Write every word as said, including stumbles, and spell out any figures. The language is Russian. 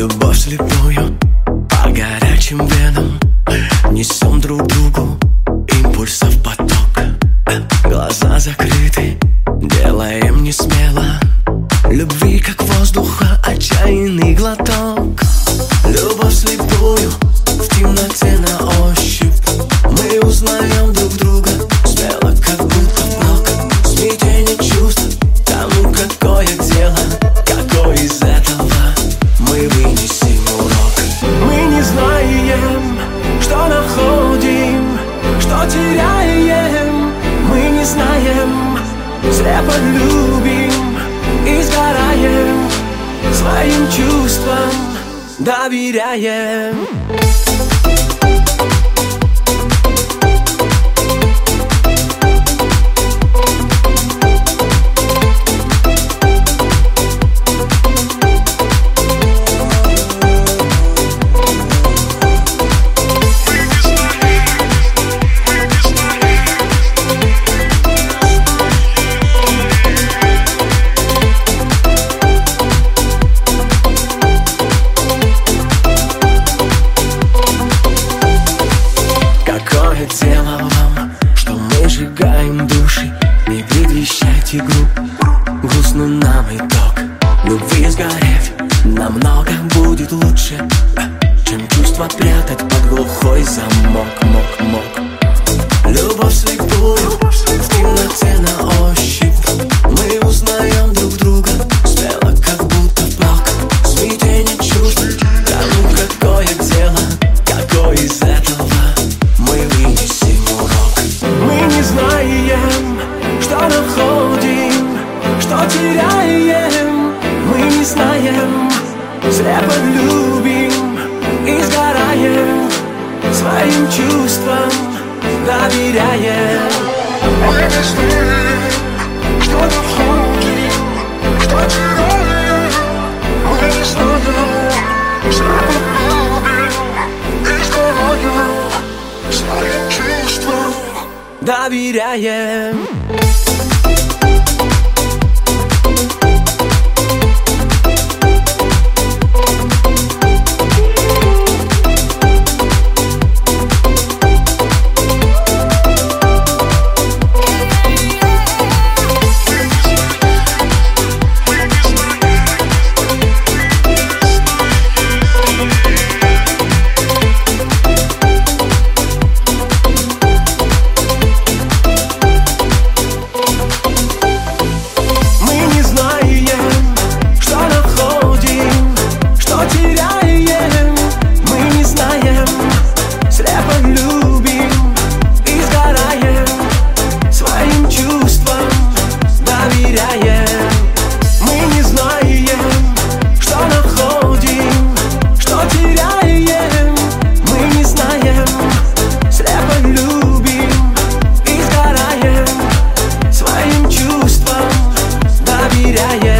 Любовь слепую по горячим венам, несем друг другу импульсов поток. Глаза закрыты, делаем не смело, любви как воздуха отчаянный глоток. Любовь слепую в темноте на ощупь, мы узнаем друг друга смело, как будто прок. Смятение чувств, кому какое дело, какой из этого мы вынесем урок. Мы не знаем, что находим, что теряем. Мы не знаем, слепо любим и сгораем, своим чувствам доверяем. Дело вам, что мы сжигаем души, не предвещать игру, грустный нам итог. Любви сгорев намного будет лучше, чем чувства прятать под глухой замок. Мок, мок. Любовь слепую в темноте на ощупь, мы узнаем друг друга смело, как будто прок. Смятение чувств, кому какое дело, какой из этого мы вынесем урок. Мы не знаем, что находим, что теряем. Мы не знаем, слепо любим и сгораем, своим чувствам доверяем. Мы не знаем, что находим, что теряем. Мы не знаем, слепо любим и сгораем, своим чувствам доверяем. Доверяем.